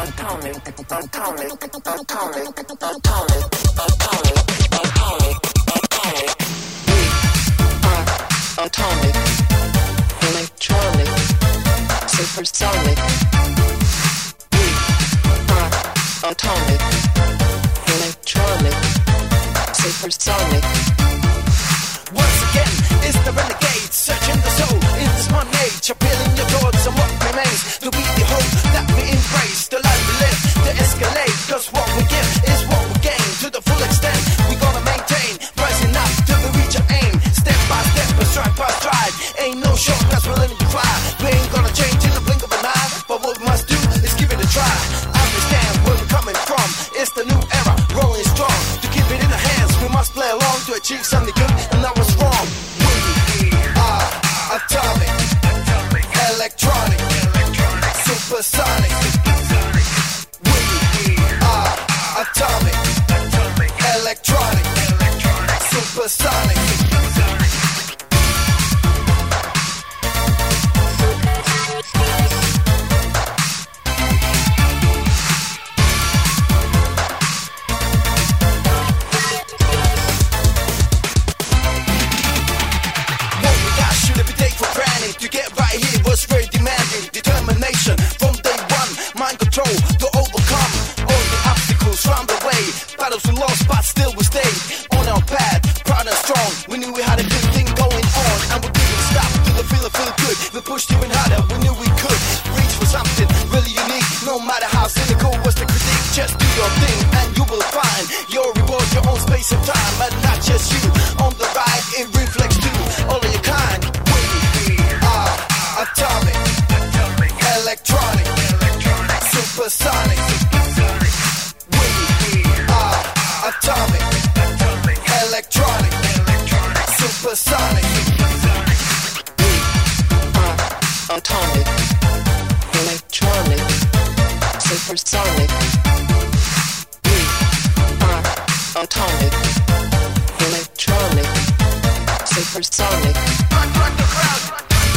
Atomic, electronic, supersonic. We are atomic, electronic, supersonic. Once again, it's the renegade, searching the soul in this modern age, appealing your thoughts on what remains to be the hope that we embrace, the life we live, to escalate, cause what we give is what we gain, to the full extent, we gonna maintain, rising up till we reach our aim, step by step, and stride by stride, ain't no shortcuts, we're learning to fly, we ain't gonna change in the blink of an eye, but what we must do is give it a try, understand where we're coming from, it's the new era, rolling strong, to keep it in our hands, we must play along to achieve something good, and not what's wrong. We are atomic, electronic, supersonic. We are atomic, electronic, supersonic. To get right here was very demanding. Determination from day one, mind control to overcome all the obstacles round the way. Battles we lost, but still we stayed on our path, proud and strong. We knew we had a good thing going on, and we didn't stop till the feeling feel good. We pushed even harder, we knew we could reach for something really unique. No matter how cynical was the critique, just do your thing and you will find your reward, your own space and time, and not just you on the ride. It reflects to all of your kind. Atomic, electronic, supersonic. We are atomic, electronic, supersonic. We are atomic, electronic, supersonic. We are atomic, electronic, supersonic. Run the crowd.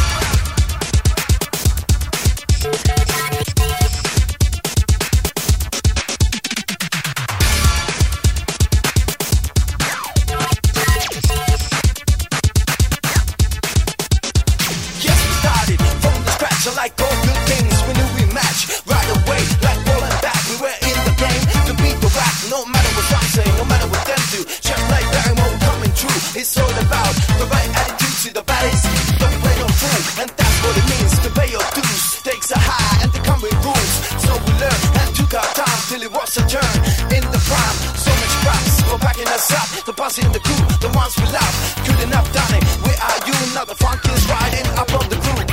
Like all good things, we knew we match right away, like ball and bat. We were in the game to beat the rap, no matter what some say, no matter what them do. Just like Barrymore coming true, it's all about the right attitude to the baddies. Don't play no fool, and that's what it means to pay your dues. Stakes are high and they come with rules, so we learned and took our time till it was a turn in the prime. So much props for backing us up, the boss in the crew, the ones we love. Good enough, done it. Where are you now? The funk is riding up on the groove.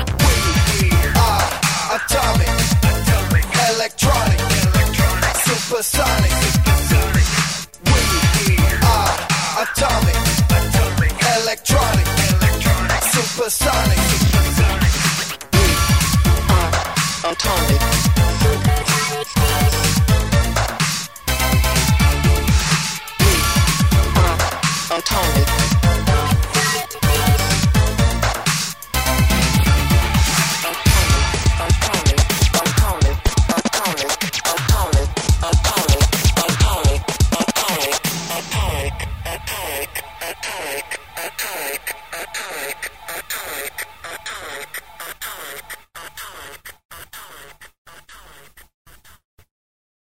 Atomic, electronic, supersonic. We are atomic, electronic, supersonic. We are atomic,